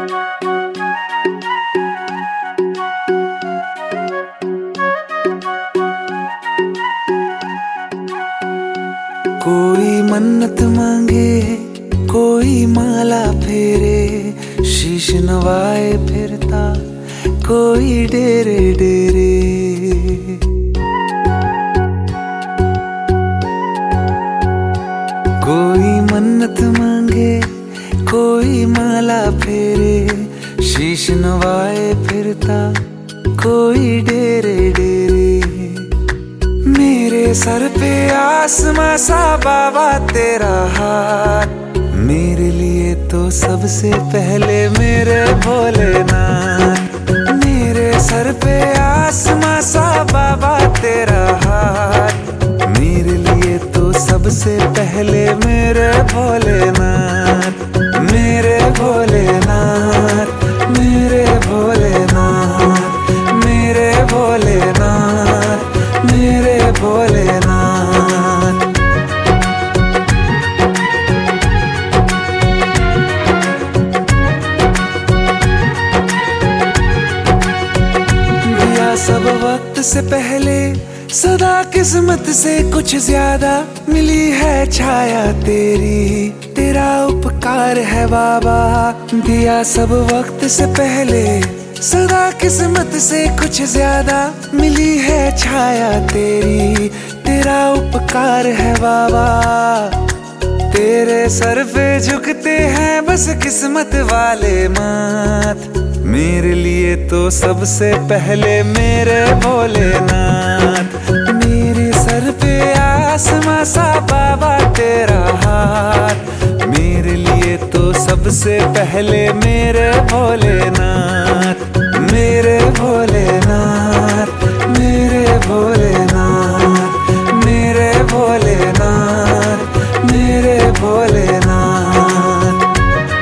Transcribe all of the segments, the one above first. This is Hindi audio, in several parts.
कोई मन्नत मांगे, कोई माला फेरे, शीश नवाए फिरता कोई डेरे डेरे। कोई मन्नत मांगे, कोई माला फेरे, शीश नवाए फिरता कोई डेरे डेरे। मेरे सर पे आसमां सा बाबा तेरा हाथ, मेरे लिए तो सबसे पहले मेरे भोलेनाथ। मेरे सर पे आसमां सा बाबा तेरा हाथ, मेरे लिए तो सबसे पहले मेरे भोलेनाथ। मेरे भोलेनाथ, मेरे भोलेनाथ, मेरे भोलेनाथ, मेरे भोलेनाथ। दिया सब वक्त से पहले, सदा किस्मत से कुछ ज्यादा, मिली है छाया तेरी, तेरा उपकार है बाबा। दिया सब वक्त से पहले, सदा किस्मत से कुछ ज्यादा, मिली है छाया तेरी, तेरा उपकार है बाबा। तेरे सर पे झुकते हैं बस किस्मत वाले माथ, मेरे लिए तो सबसे पहले मेरे भोलेनाथ। मेरे सर पे आसमां सा बाबा तेरा हाथ, मेरे लिए तो सबसे पहले मेरे भोलेनाथ। मेरे भोलेनाथ, मेरे भोलेनाथ, मेरे भोलेनाथ, मेरे भोलेनाथ।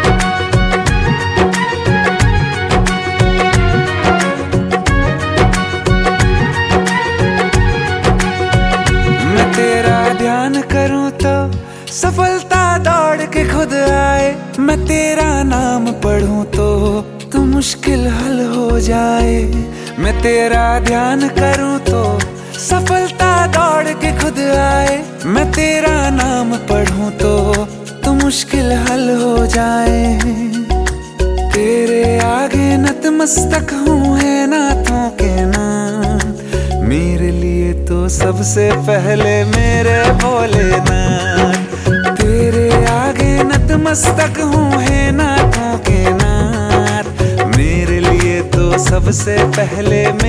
मैं तेरा ध्यान करूं तो सफलता दौड़ के खुद आए, मैं तेरा नाम पढ़ूं तो मुश्किल हल हो जाए। मैं तेरा ध्यान करूं तो सफलता दौड़ के खुद आए, मैं तेरा नाम पढ़ूं तो मुश्किल हल हो जाए। तेरे आगे नतमस्तक हूँ है नाथों के नाथ, मेरे लिए तो सबसे पहले मेरे भोलेनाथ। तेरे आगे नतमस्तक हूँ है नाथों के नाथ, मेरे लिए तो सबसे पहले